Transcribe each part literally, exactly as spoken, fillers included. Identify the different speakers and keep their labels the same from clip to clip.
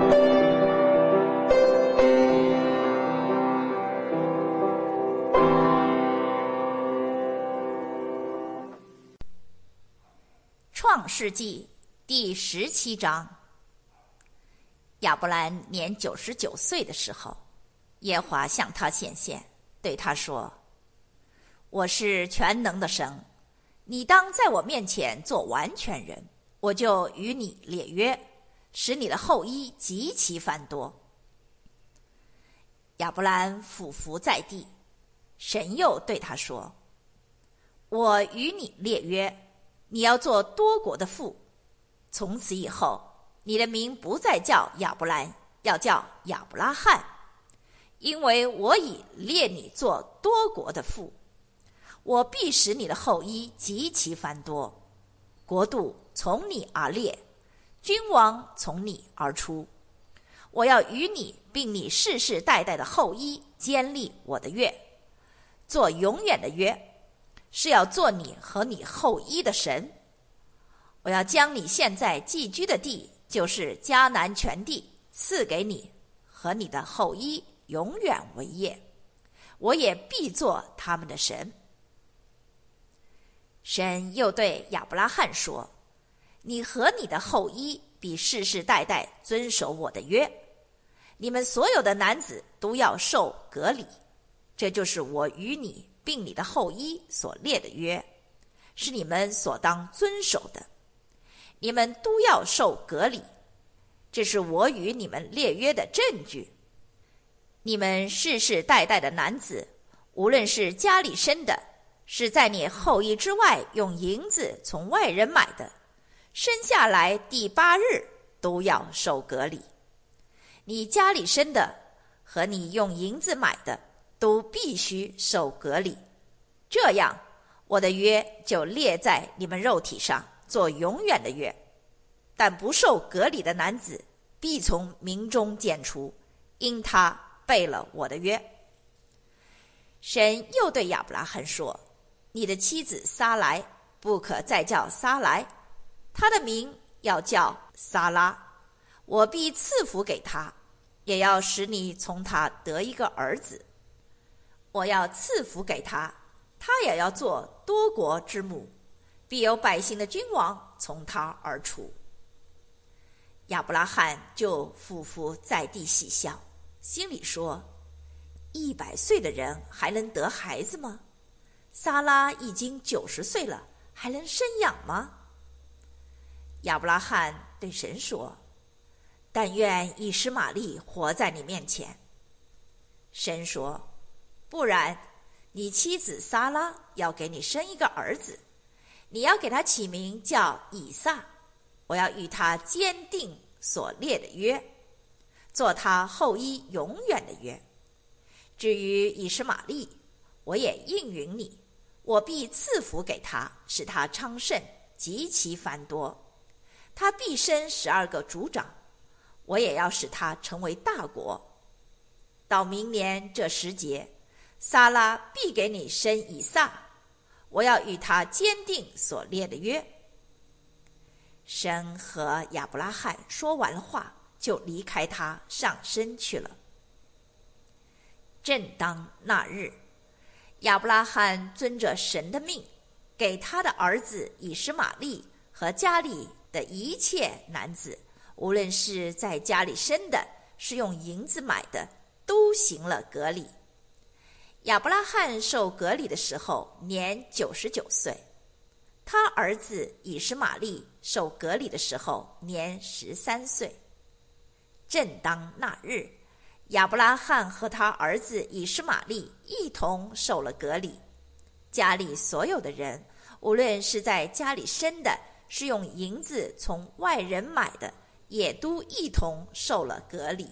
Speaker 1: 创世纪第十七章。亚伯兰年九十九岁的时候，耶和华向他显现，对他说：我是全能的神，你当在我面前做完全人，我就与你列约，使你的后裔极其繁多。亚伯兰俯伏在地，神又对他说：我与你列约，你要做多国的父，从此以后，你的名不再叫亚伯兰，要叫亚伯拉罕，因为我已列你做多国的父。我必使你的后裔极其繁多，国度从你而列，君王从你而出。我要与你并你世世代代的后裔坚立我的约，做永远的约，是要做你和你后裔的神。我要将你现在寄居的地，就是迦南全地，赐给你和你的后裔永远为业，我也必做他们的神。神又对亚伯拉罕说：你和你的后裔必世世代代遵守我的约，你们所有的男子都要受割礼，这就是我与你并你的后裔所列的约，是你们所当遵守的。你们都要受割礼，这是我与你们列约的证据。你们世世代代的男子，无论是家里生的，是在你后裔之外用银子从外人买的，生下来第八日都要受割礼。你家里生的和你用银子买的都必须受割礼，这样我的约就列在你们肉体上，做永远的约。但不受割礼的男子必从民中剪除，因他背了我的约。神又对亚伯拉罕说：你的妻子撒来不可再叫撒来，她的名要叫撒拉，我必赐福给她，也要使你从她得一个儿子。我要赐福给她，她也要做多国之母，必有百姓的君王从她而出。亚伯拉罕就俯伏在地喜笑，心里说：一百岁的人还能得孩子吗？撒拉已经九十岁了，还能生养吗？亚伯拉罕对神说：但愿以实玛利活在你面前。神说：不然，你妻子撒拉要给你生一个儿子，你要给他起名叫以撒，我要与他坚定所列的约，做他后裔永远的约。至于以实玛利，我也应允你，我必赐福给他，使他昌盛，极其繁多。他必生十二个族长，我也要使他成为大国。到明年这时节，撒拉必给你生以撒，我要与他坚定所列的约。神和亚伯拉罕说完了话，就离开他上升去了。正当那日，亚伯拉罕遵着神的命，给他的儿子以实玛利和家里的一切男子，无论是在家里生的，是用银子买的，都行了割礼。亚伯拉罕受割礼的时候年九十九岁，他儿子以实玛利受割礼的时候年十三岁。正当那日，亚伯拉罕和他儿子以实玛利一同受了割礼。家里所有的人，无论是在家里生的，是用银子从外人买的，也都一同受了割礼。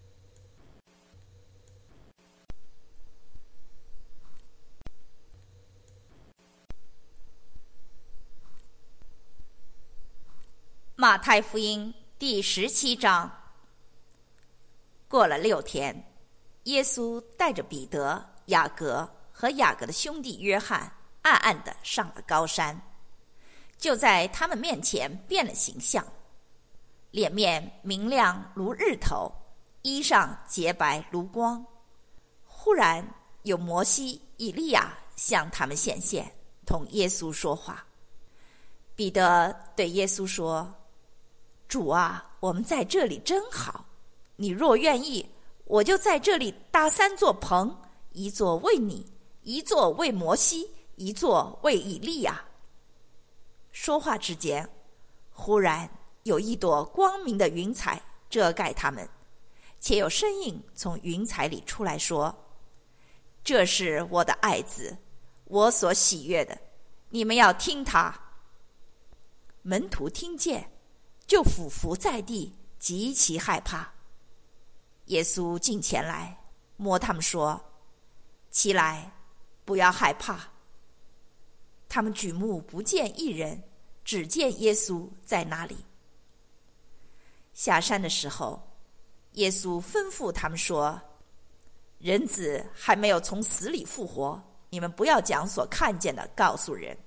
Speaker 1: 马太福音第十七章。过了六天，耶稣带着彼得、雅各和雅各的兄弟约翰，暗暗地上了高山，就在他们面前变了形象。 脸面明亮如日头，衣裳洁白如光。忽然有摩西、以利亚向他们显现，同耶稣说话。彼得对耶稣说：主啊，我们在这里真好，你若愿意，我就在这里搭三座棚，一座为你，一座为摩西，一座为以利亚。说话之间，忽然有一朵光明的云彩遮盖他们，且有声音从云彩里出来说：这是我的爱子，我所喜悦的，你们要听他。门徒听见，就俯伏在地，极其害怕。耶稣近前来，摸他们说：起来，不要害怕。他们举目不见一人，只见耶稣在那里。下山的时候，耶稣吩咐他们说：人子还没有从死里复活，你们不要将所看见的告诉人。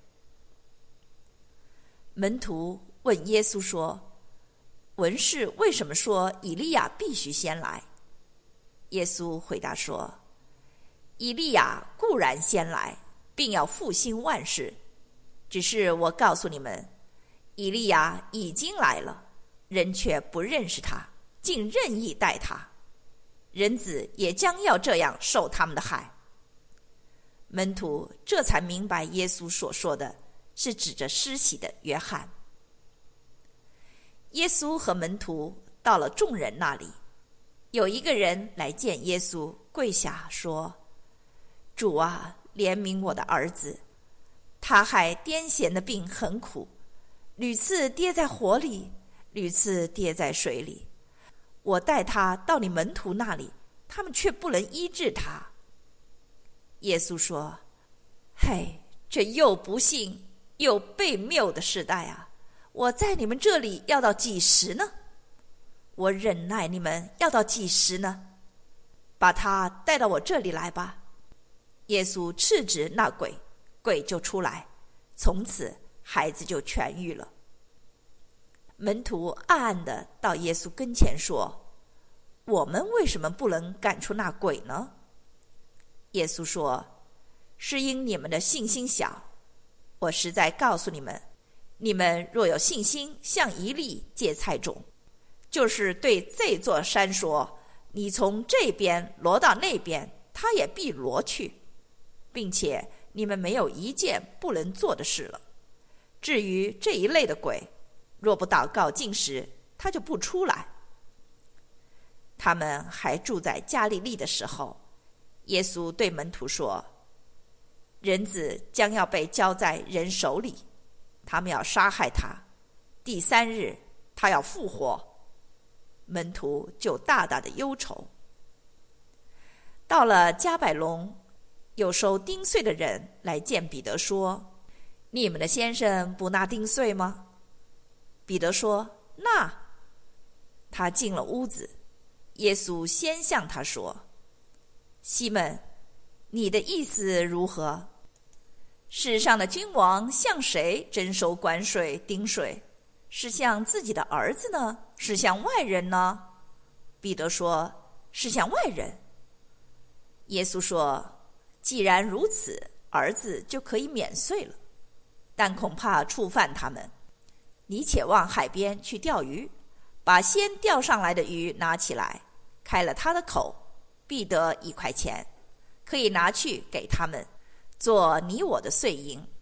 Speaker 1: 门徒问耶稣说：文士为什么说以利亚必须先来？耶稣回答说：以利亚固然先来，并要复兴万事，只是我告诉你们，以利亚已经来了，人却不认识他，竟任意待他。人子也将要这样受他们的害。门徒这才明白耶稣所说的是指着施洗的约翰。耶稣和门徒到了众人那里，有一个人来见耶稣，跪下说：主啊，怜悯我的儿子，他害癫痫的病很苦，屡次跌在火里，屡次跌在水里。我带他到你门徒那里，他们却不能医治他。耶稣说：嘿，这又不幸又悖谬的时代啊！我在你们这里要到几时呢？我忍耐你们要到几时呢？把他带到我这里来吧。耶稣斥止那鬼，鬼就出来，从此孩子就痊愈了。门徒暗暗地到耶稣跟前说：我们为什么不能赶出那鬼呢？耶稣说：是因你们的信心小。我实在告诉你们，你们若有信心像一粒芥菜种，就是对这座山说：你从这边挪到那边，它也必挪去，并且你们没有一件不能做的事了。至于这一类的鬼，若不祷告禁食，他就不出来。他们还住在加利利的时候，耶稣对门徒说：人子将要被交在人手里，他们要杀害他，第三日他要复活。门徒就大大的忧愁。到了迦百农，有收丁税的人来见彼得说：你们的先生不纳丁税吗？彼得说：纳。他进了屋子，耶稣先向他说：西门，你的意思如何？世上的君王向谁征收关税丁税？是向自己的儿子呢，是向外人呢？彼得说：是向外人。耶稣说：既然如此，儿子就可以免税了，但恐怕触犯他们。你且往海边去钓鱼，把先钓上来的鱼拿起来，开了他的口，必得一块钱，可以拿去给他们，做你我的税银。